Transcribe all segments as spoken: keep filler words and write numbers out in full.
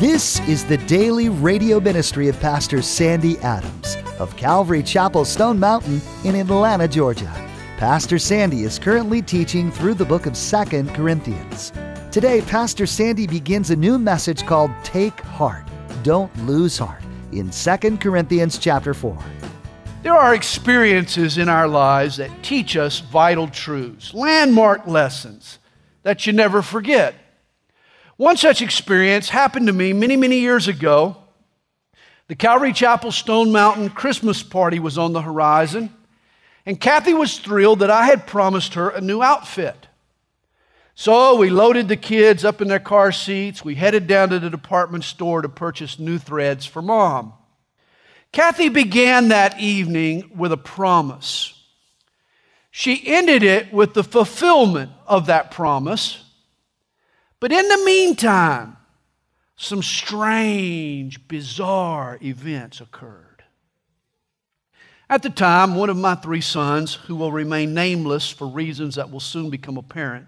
This is the daily radio ministry of Pastor Sandy Adams of Calvary Chapel Stone Mountain in Atlanta, Georgia. Pastor Sandy is currently teaching through the book of Second Corinthians. Today, Pastor Sandy begins a new message called Take Heart, Don't Lose Heart in Second Corinthians chapter four. There are experiences in our lives that teach us vital truths, landmark lessons that you never forget. One such experience happened to me many, many years ago. The Calvary Chapel Stone Mountain Christmas party was on the horizon, and Kathy was thrilled that I had promised her a new outfit. So we loaded the kids up in their car seats. We headed down to the department store to purchase new threads for Mom. Kathy began that evening with a promise. She ended it with the fulfillment of that promise. But in the meantime, some strange, bizarre events occurred. At the time, one of my three sons, who will remain nameless for reasons that will soon become apparent,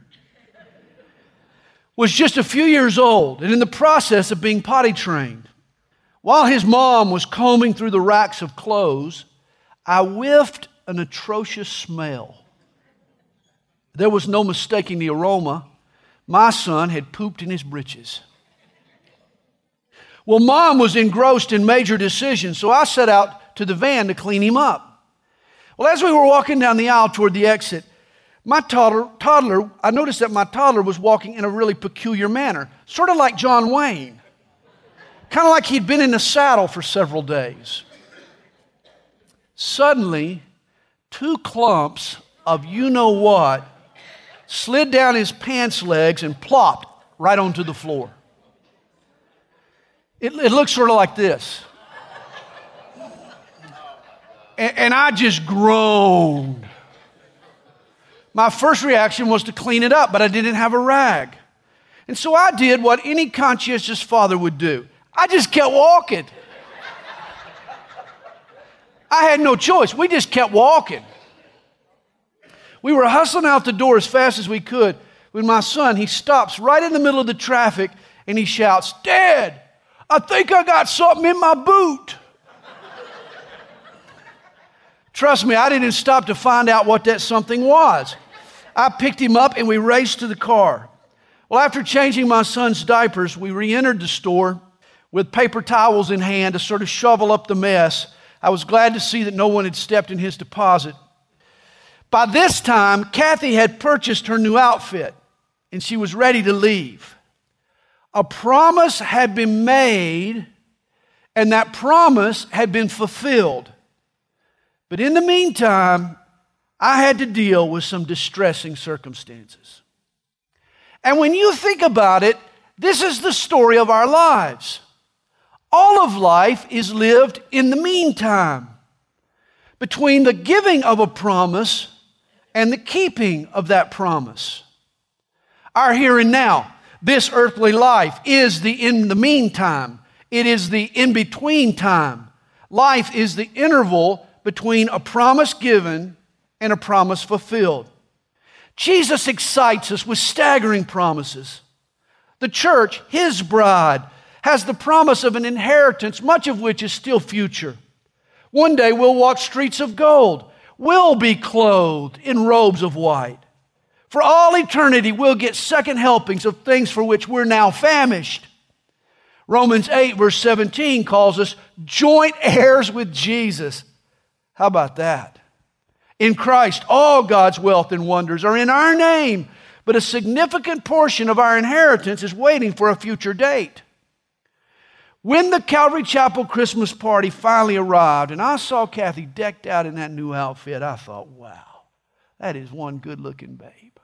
was just a few years old and in the process of being potty trained. While his mom was combing through the racks of clothes, I whiffed an atrocious smell. There was no mistaking the aroma. My son had pooped in his britches. Well, Mom was engrossed in major decisions, so I set out to the van to clean him up. Well, as we were walking down the aisle toward the exit, my toddler, toddler, I noticed that my toddler was walking in a really peculiar manner, sort of like John Wayne, kind of like he'd been in a saddle for several days. Suddenly, two clumps of you-know-what slid down his pants legs and plopped right onto the floor. It, it looked sort of like this. And, and I just groaned. My first reaction was to clean it up, but I didn't have a rag. And so I did what any conscientious father would do. I just kept walking. I had no choice. We just kept walking. We were hustling out the door as fast as we could when my son, he stops right in the middle of the traffic and he shouts, "Dad, I think I got something in my boot." Trust me, I didn't stop to find out what that something was. I picked him up and we raced to the car. Well, after changing my son's diapers, we re-entered the store with paper towels in hand to sort of shovel up the mess. I was glad to see that no one had stepped in his deposit. By this time, Kathy had purchased her new outfit, and she was ready to leave. A promise had been made, and that promise had been fulfilled. But in the meantime, I had to deal with some distressing circumstances. And when you think about it, this is the story of our lives. All of life is lived in the meantime, between the giving of a promise and the keeping of that promise. Our here and now, this earthly life, is the in the meantime. It is the in-between time. Life is the interval between a promise given and a promise fulfilled. Jesus excites us with staggering promises. The church, His bride, has the promise of an inheritance, much of which is still future. One day we'll walk streets of gold. We'll be clothed in robes of white. For all eternity, we'll get second helpings of things for which we're now famished. Romans eight, verse seventeen calls us joint heirs with Jesus. How about that? In Christ, all God's wealth and wonders are in our name, but a significant portion of our inheritance is waiting for a future date. When the Calvary Chapel Christmas party finally arrived and I saw Kathy decked out in that new outfit, I thought, wow, that is one good-looking babe.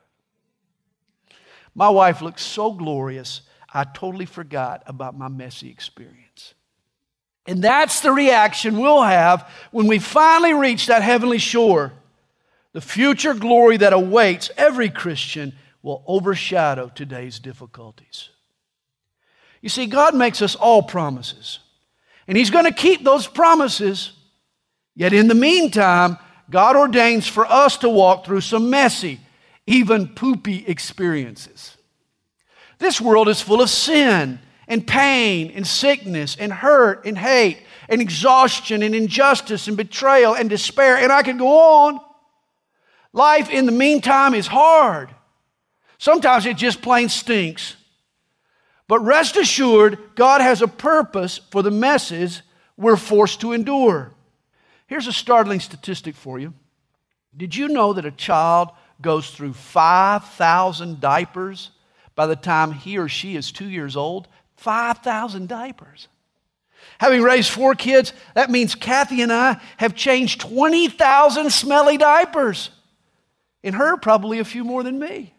My wife looked so glorious, I totally forgot about my messy experience. And that's the reaction we'll have when we finally reach that heavenly shore. The future glory that awaits every Christian will overshadow today's difficulties. You see, God makes us all promises, and He's going to keep those promises. Yet in the meantime, God ordains for us to walk through some messy, even poopy experiences. This world is full of sin and pain and sickness and hurt and hate and exhaustion and injustice and betrayal and despair. And I could go on. Life in the meantime is hard. Sometimes it just plain stinks. But rest assured, God has a purpose for the messes we're forced to endure. Here's a startling statistic for you. Did you know that a child goes through five thousand diapers by the time he or she is two years old? five thousand diapers. Having raised four kids, that means Kathy and I have changed twenty thousand smelly diapers. And her, probably a few more than me.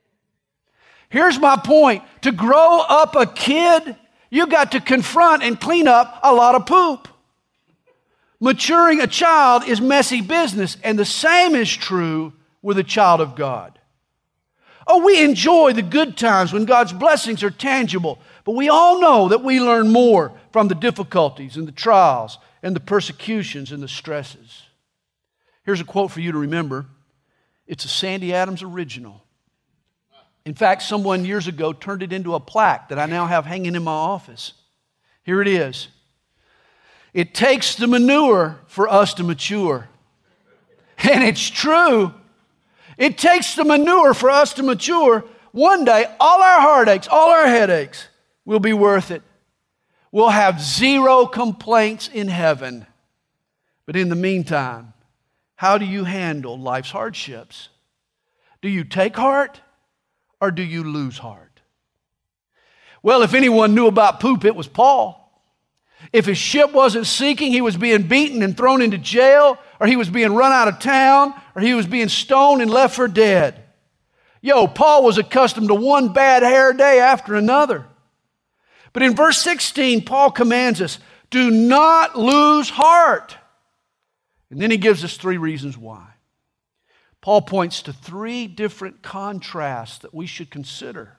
Here's my point. To grow up a kid, you got to confront and clean up a lot of poop. Maturing a child is messy business, and the same is true with a child of God. Oh, we enjoy the good times when God's blessings are tangible, but we all know that we learn more from the difficulties and the trials and the persecutions and the stresses. Here's a quote for you to remember. It's a Sandy Adams original. In fact, someone years ago turned it into a plaque that I now have hanging in my office. Here it is. It takes the manure for us to mature. And it's true. It takes the manure for us to mature. One day, all our heartaches, all our headaches will be worth it. We'll have zero complaints in heaven. But in the meantime, how do you handle life's hardships? Do you take heart or do you lose heart? Well, if anyone knew about poop, it was Paul. If his ship wasn't sinking, he was being beaten and thrown into jail, or he was being run out of town, or he was being stoned and left for dead. Yo, Paul was accustomed to one bad hair day after another. But in verse sixteen, Paul commands us, do not lose heart. And then he gives us three reasons why. Paul points to three different contrasts that we should consider.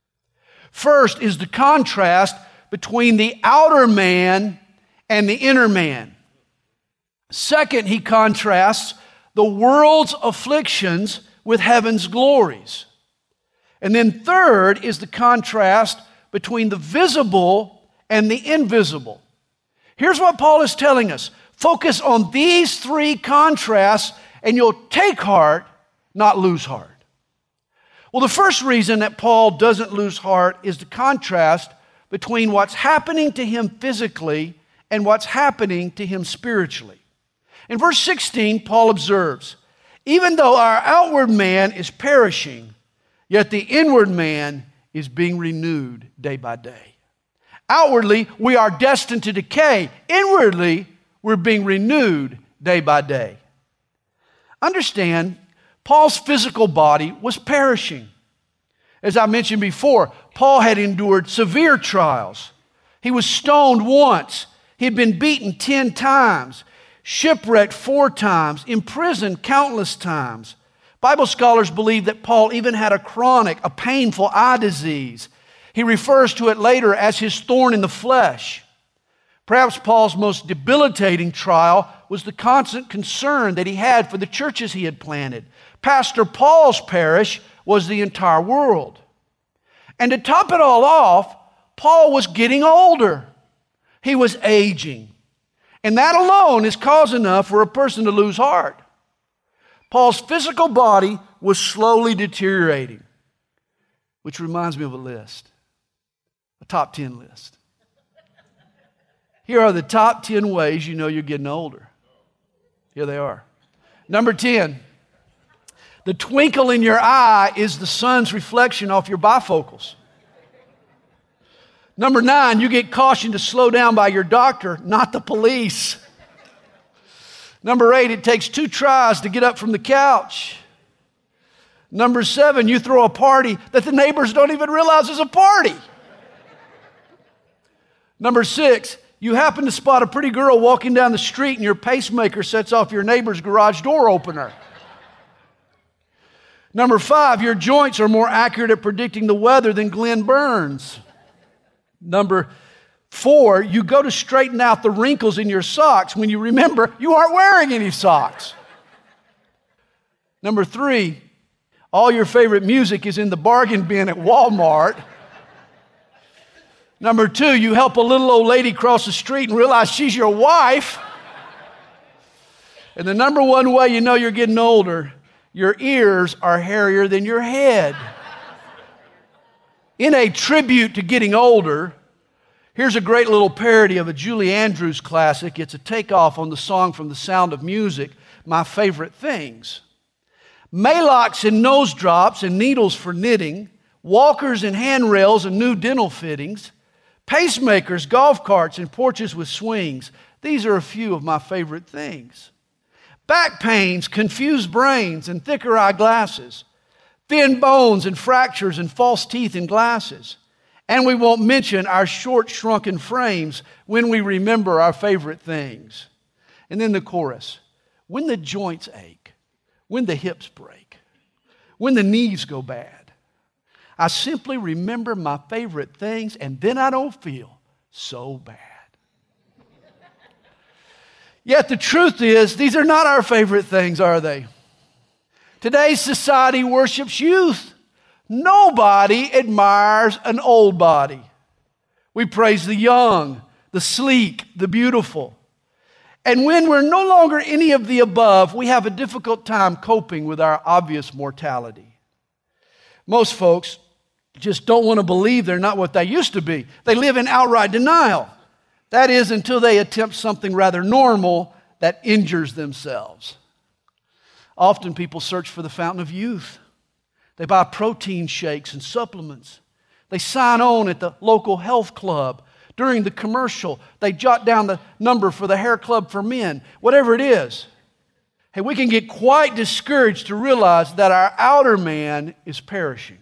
First is the contrast between the outer man and the inner man. Second, he contrasts the world's afflictions with heaven's glories. And then third is the contrast between the visible and the invisible. Here's what Paul is telling us. Focus on these three contrasts and you'll take heart, not lose heart. Well, the first reason that Paul doesn't lose heart is the contrast between what's happening to him physically and what's happening to him spiritually. In verse sixteen, Paul observes, even though our outward man is perishing, yet the inward man is being renewed day by day. Outwardly, we are destined to decay. Inwardly, we're being renewed day by day. Understand, Paul's physical body was perishing. As I mentioned before, Paul had endured severe trials. He was stoned once. He had been beaten ten times, shipwrecked four times, imprisoned countless times. Bible scholars believe that Paul even had a chronic, a painful eye disease. He refers to it later as his thorn in the flesh. Perhaps Paul's most debilitating trial was the constant concern that he had for the churches he had planted. Pastor Paul's parish was the entire world. And to top it all off, Paul was getting older. He was aging. And that alone is cause enough for a person to lose heart. Paul's physical body was slowly deteriorating, which reminds me of a list, a top ten list. Here are the top ten ways you know you're getting older. Here they are. Number ten, the twinkle in your eye is the sun's reflection off your bifocals. Number nine, you get cautioned to slow down by your doctor, not the police. Number eight, it takes two tries to get up from the couch. Number seven, you throw a party that the neighbors don't even realize is a party. Number six, you happen to spot a pretty girl walking down the street and your pacemaker sets off your neighbor's garage door opener. Number five, your joints are more accurate at predicting the weather than Glenn Burns. Number four, you go to straighten out the wrinkles in your socks when you remember you aren't wearing any socks. Number three, all your favorite music is in the bargain bin at Walmart. Number two, you help a little old lady cross the street and realize she's your wife. And the number one way you know you're getting older, your ears are hairier than your head. In a tribute to getting older, here's a great little parody of a Julie Andrews classic. It's a takeoff on the song from The Sound of Music, My Favorite Things. Maylocks and nose drops and needles for knitting, walkers and handrails and new dental fittings, pacemakers, golf carts, and porches with swings. These are a few of my favorite things. Back pains, confused brains, and thicker eyeglasses, thin bones and fractures and false teeth and glasses. And we won't mention our short, shrunken frames when we remember our favorite things. And then the chorus, when the joints ache, when the hips break, when the knees go bad, I simply remember my favorite things, and then I don't feel so bad. Yet the truth is, these are not our favorite things, are they? Today's society worships youth. Nobody admires an old body. We praise the young, the sleek, the beautiful. And when we're no longer any of the above, we have a difficult time coping with our obvious mortality. Most folks just don't want to believe they're not what they used to be. They live in outright denial. That is, until they attempt something rather normal that injures themselves. Often people search for the fountain of youth. They buy protein shakes and supplements. They sign on at the local health club. During the commercial, they jot down the number for the hair club for men, whatever it is. Hey, we can get quite discouraged to realize that our outer man is perishing.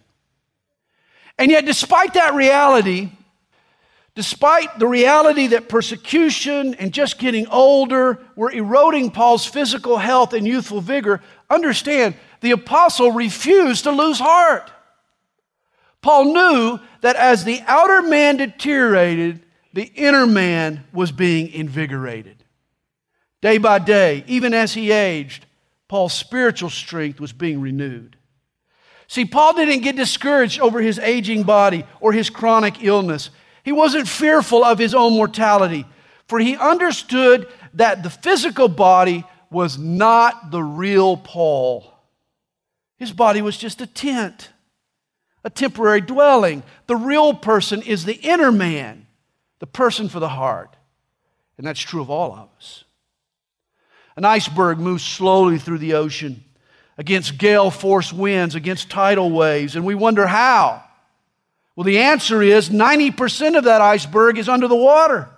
And yet, despite that reality, despite the reality that persecution and just getting older were eroding Paul's physical health and youthful vigor, understand, the apostle refused to lose heart. Paul knew that as the outer man deteriorated, the inner man was being invigorated. Day by day, even as he aged, Paul's spiritual strength was being renewed. See, Paul didn't get discouraged over his aging body or his chronic illness. He wasn't fearful of his own mortality, for he understood that the physical body was not the real Paul. His body was just a tent, a temporary dwelling. The real person is the inner man, the person for the heart. And that's true of all of us. An iceberg moves slowly through the ocean against gale force winds, against tidal waves, and we wonder how. Well, the answer is ninety percent of that iceberg is under the water.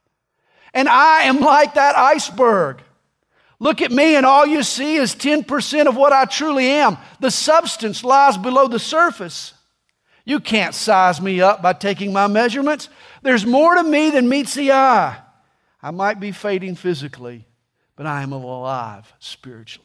And I am like that iceberg. Look at me and all you see is ten percent of what I truly am. The substance lies below the surface. You can't size me up by taking my measurements. There's more to me than meets the eye. I might be fading physically, but I am alive spiritually.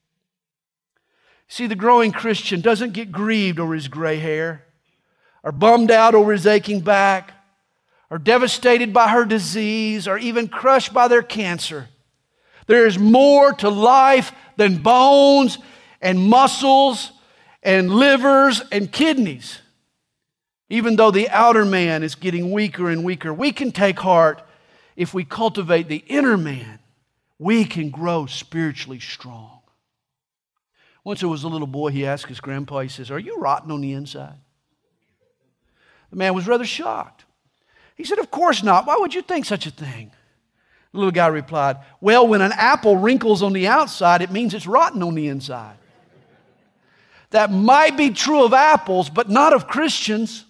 See, the growing Christian doesn't get grieved over his gray hair, or bummed out over his aching back, or devastated by her disease, or even crushed by their cancer. There is more to life than bones and muscles and livers and kidneys. Even though the outer man is getting weaker and weaker, we can take heart if we cultivate the inner man. We can grow spiritually strong. Once there was a little boy, he asked his grandpa, he says, "Are you rotten on the inside?" The man was rather shocked. He said, "Of course not. Why would you think such a thing?" The little guy replied, "Well, when an apple wrinkles on the outside, it means it's rotten on the inside." That might be true of apples, but not of Christians.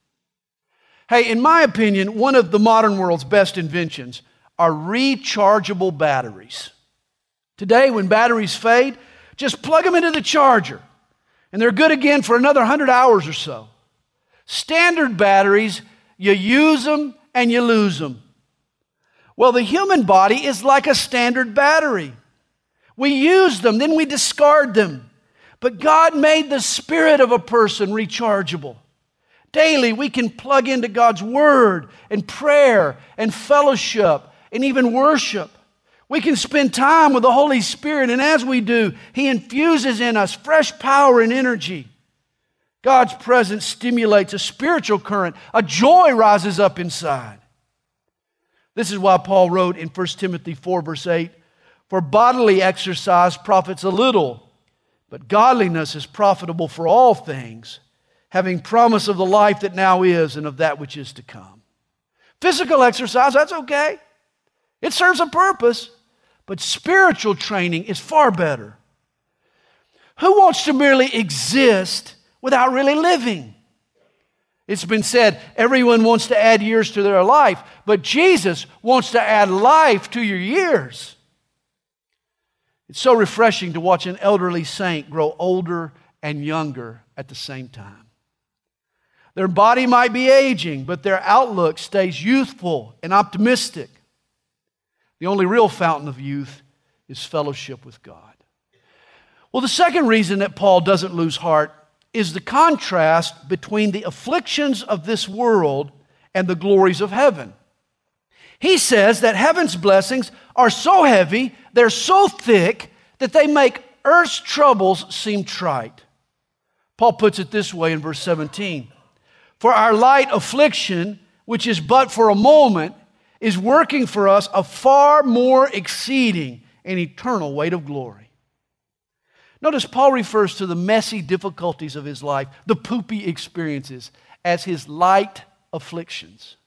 Hey, in my opinion, one of the modern world's best inventions are rechargeable batteries. Today, when batteries fade, just plug them into the charger, and they're good again for another one hundred hours or so. Standard batteries, you use them and you lose them. Well, the human body is like a standard battery. We use them, then we discard them. But God made the spirit of a person rechargeable. Daily, we can plug into God's Word and prayer and fellowship and even worship. We can spend time with the Holy Spirit, and as we do, He infuses in us fresh power and energy. God's presence stimulates a spiritual current. A joy rises up inside. This is why Paul wrote in First Timothy four, verse eight, "For bodily exercise profits a little, but godliness is profitable for all things, having promise of the life that now is and of that which is to come." Physical exercise, that's okay. It serves a purpose, but spiritual training is far better. Who wants to merely exist without really living? It's been said, everyone wants to add years to their life, but Jesus wants to add life to your years. It's so refreshing to watch an elderly saint grow older and younger at the same time. Their body might be aging, but their outlook stays youthful and optimistic. The only real fountain of youth is fellowship with God. Well, the second reason that Paul doesn't lose heart is the contrast between the afflictions of this world and the glories of heaven. He says that heaven's blessings are so heavy, they're so thick, that they make earth's troubles seem trite. Paul puts it this way in verse seventeen. "For our light affliction, which is but for a moment, is working for us a far more exceeding and eternal weight of glory." Notice Paul refers to the messy difficulties of his life, the poopy experiences, as his light afflictions.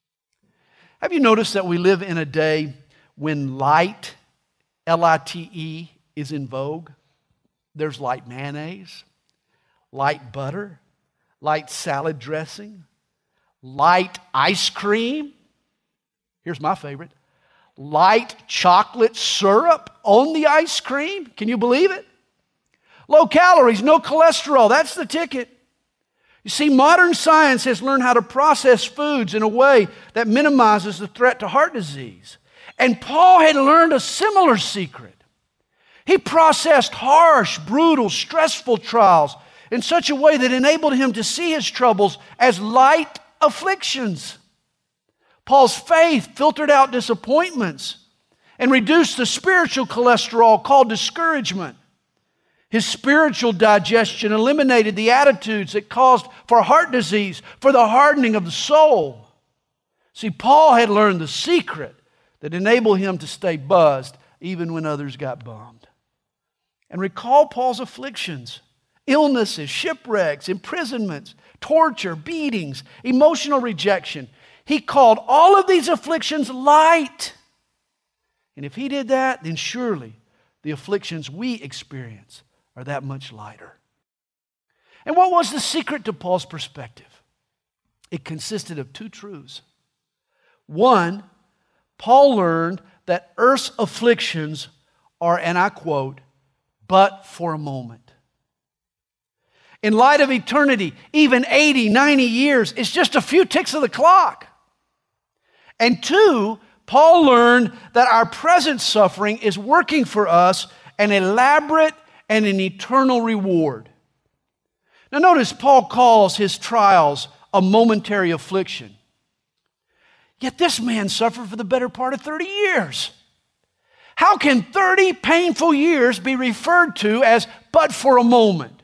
Have you noticed that we live in a day when light, L I T E, is in vogue? There's light mayonnaise, light butter, light salad dressing, light ice cream. Here's my favorite. Light chocolate syrup on the ice cream. Can you believe it? Low calories, no cholesterol. That's the ticket. You see, modern science has learned how to process foods in a way that minimizes the threat to heart disease. And Paul had learned a similar secret. He processed harsh, brutal, stressful trials in such a way that enabled him to see his troubles as light afflictions. Paul's faith filtered out disappointments and reduced the spiritual cholesterol called discouragement. His spiritual digestion eliminated the attitudes that caused for heart disease, for the hardening of the soul. See, Paul had learned the secret that enabled him to stay buzzed even when others got bummed. And recall Paul's afflictions, illnesses, shipwrecks, imprisonments, torture, beatings, emotional rejection. He called all of these afflictions light. And if he did that, then surely the afflictions we experience are that much lighter. And what was the secret to Paul's perspective? It consisted of two truths. One, Paul learned that earth's afflictions are, and I quote, but for a moment. In light of eternity, even eighty, ninety years is just a few ticks of the clock. And two, Paul learned that our present suffering is working for us an elaborate and an eternal reward. Now notice Paul calls his trials a momentary affliction. Yet this man suffered for the better part of thirty years. How can thirty painful years be referred to as but for a moment?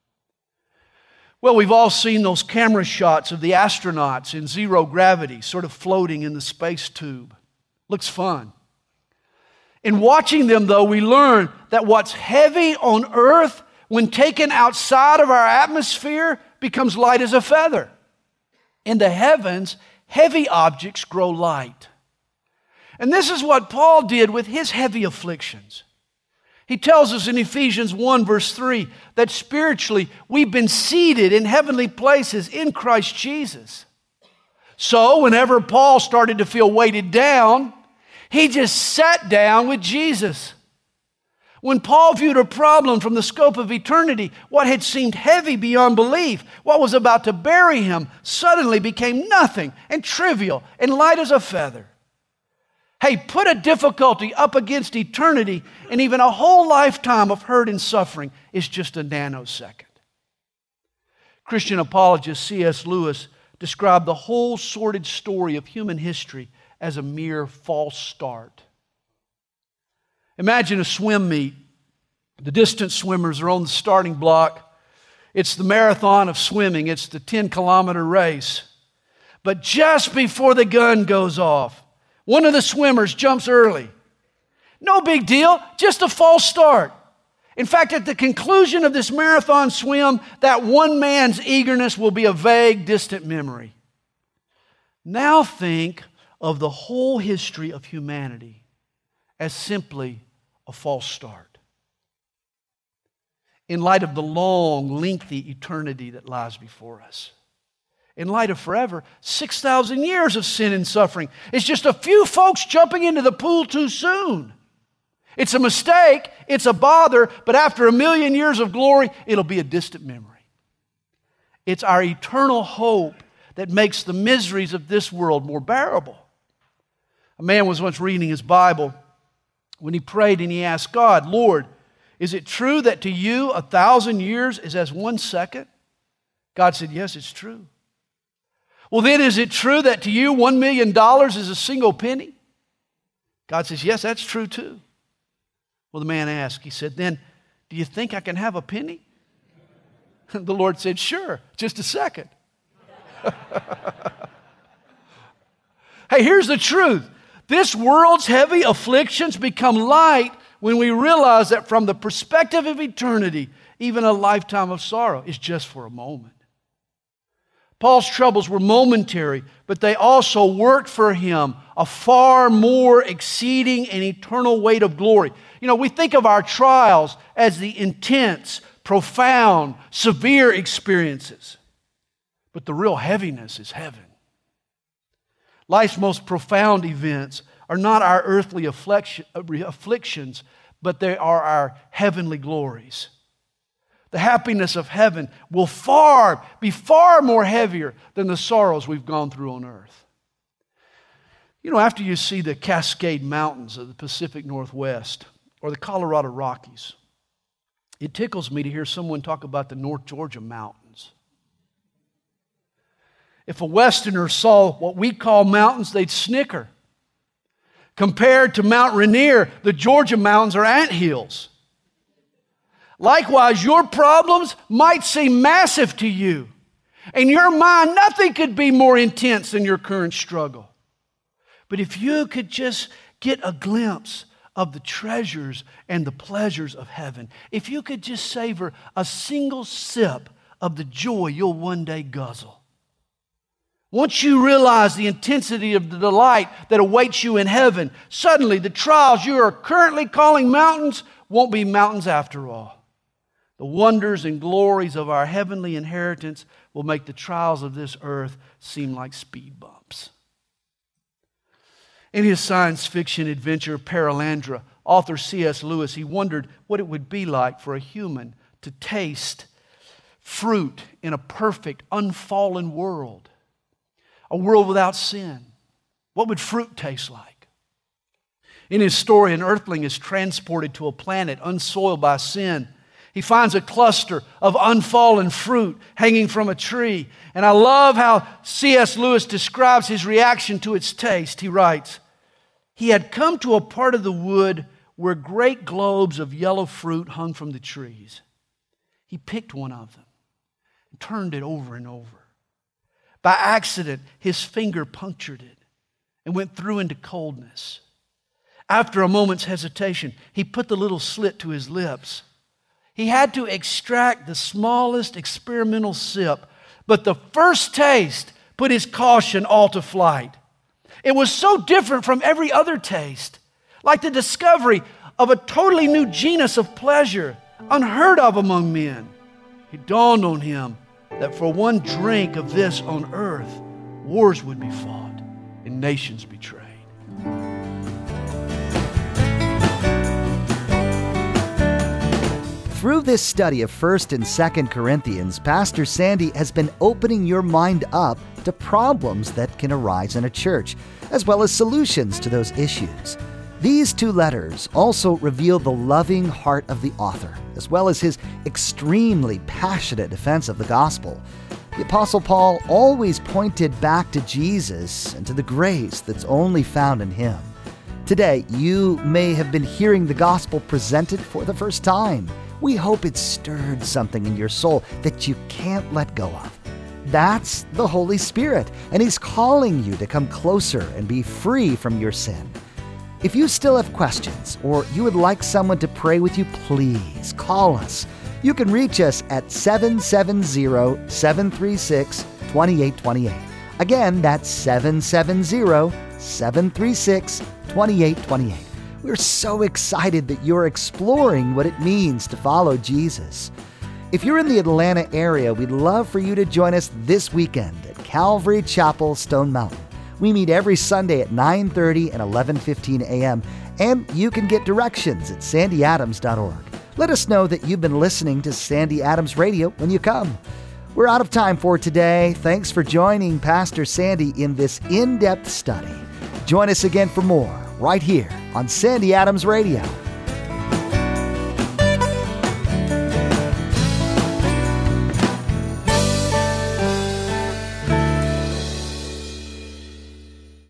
Well, we've all seen those camera shots of the astronauts in zero gravity, sort of floating in the space tube. Looks fun. In watching them, though, we learn that what's heavy on earth, when taken outside of our atmosphere, becomes light as a feather. In the heavens, heavy objects grow light. And this is what Paul did with his heavy afflictions. He tells us in Ephesians one, verse three, that spiritually we've been seated in heavenly places in Christ Jesus. So whenever Paul started to feel weighted down, he just sat down with Jesus. When Paul viewed a problem from the scope of eternity, what had seemed heavy beyond belief, what was about to bury him, suddenly became nothing and trivial and light as a feather. Hey, put a difficulty up against eternity, and even a whole lifetime of hurt and suffering is just a nanosecond. Christian apologist C S Lewis described the whole sordid story of human history as a mere false start. Imagine a swim meet. The distant swimmers are on the starting block, It's the marathon of swimming. It's the ten-kilometer race. But just before the gun goes off, one of the swimmers jumps early. No big deal, just a false start. In fact, at the conclusion of this marathon swim, that one man's eagerness will be a vague, distant memory. Now think of the whole history of humanity as simply a false start. In light of the long, lengthy eternity that lies before us. In light of forever, six thousand years of sin and suffering. It's just a few folks jumping into the pool too soon. It's a mistake, it's a bother, but after a million years of glory, it'll be a distant memory. It's our eternal hope that makes the miseries of this world more bearable. A man was once reading his Bible when he prayed and he asked God, Lord, is it true that to you a thousand years is as one second? God said, yes, it's true. Well, then is it true that to you one million dollars is a single penny? God says, yes, that's true too. Well, the man asked, he said, then do you think I can have a penny? The Lord said, sure, just a second. Hey, here's the truth. This world's heavy afflictions become light when we realize that from the perspective of eternity, even a lifetime of sorrow is just for a moment. Paul's troubles were momentary, but they also worked for him a far more exceeding and eternal weight of glory. You know, we think of our trials as the intense, profound, severe experiences. But the real heaviness is heaven. Life's most profound events are not our earthly afflictions, but they are our heavenly glories. The happiness of heaven will far be far more heavier than the sorrows we've gone through on earth. You know, after you see the Cascade Mountains of the Pacific Northwest or the Colorado Rockies, it tickles me to hear someone talk about the North Georgia Mountains. If a Westerner saw what we call mountains, they'd snicker. Compared to Mount Rainier, the Georgia mountains are anthills. Likewise, your problems might seem massive to you. In your mind, nothing could be more intense than your current struggle. But if you could just get a glimpse of the treasures and the pleasures of heaven, if you could just savor a single sip of the joy you'll one day guzzle, once you realize the intensity of the delight that awaits you in heaven, suddenly the trials you are currently calling mountains won't be mountains after all. The wonders and glories of our heavenly inheritance will make the trials of this earth seem like speed bumps. In his science fiction adventure, Perelandra, author C S Lewis, he wondered what it would be like for a human to taste fruit in a perfect, unfallen world. A world without sin. What would fruit taste like? In his story, an earthling is transported to a planet unsoiled by sin. He finds a cluster of unfallen fruit hanging from a tree. And I love how C S Lewis describes his reaction to its taste. He writes, he had come to a part of the wood where great globes of yellow fruit hung from the trees. He picked one of them and turned it over and over. By accident, his finger punctured it and went through into coldness. After a moment's hesitation, he put the little slit to his lips. He had to extract the smallest experimental sip, but the first taste put his caution all to flight. It was so different from every other taste, like the discovery of a totally new genus of pleasure, unheard of among men. It dawned on him that for one drink of this on earth, wars would be fought and nations betrayed. Through this study of First and Second Corinthians, Pastor Sandy has been opening your mind up to problems that can arise in a church, as well as solutions to those issues. These two letters also reveal the loving heart of the author, as well as his extremely passionate defense of the gospel. The Apostle Paul always pointed back to Jesus and to the grace that's only found in him. Today, you may have been hearing the gospel presented for the first time, We hope it stirred something in your soul that you can't let go of. That's the Holy Spirit, and He's calling you to come closer and be free from your sin. If you still have questions or you would like someone to pray with you, please call us. You can reach us at seven seven zero, seven three six, two eight two eight. Again, that's seven seven zero, seven three six, two eight two eight. We're so excited that you're exploring what it means to follow Jesus. If you're in the Atlanta area, we'd love for you to join us this weekend at Calvary Chapel, Stone Mountain. We meet every Sunday at nine thirty and eleven fifteen a.m., and you can get directions at sandy adams dot org. Let us know that you've been listening to Sandy Adams Radio when you come. We're out of time for today. Thanks for joining Pastor Sandy in this in-depth study. Join us again for more right here on Sandy Adams Radio.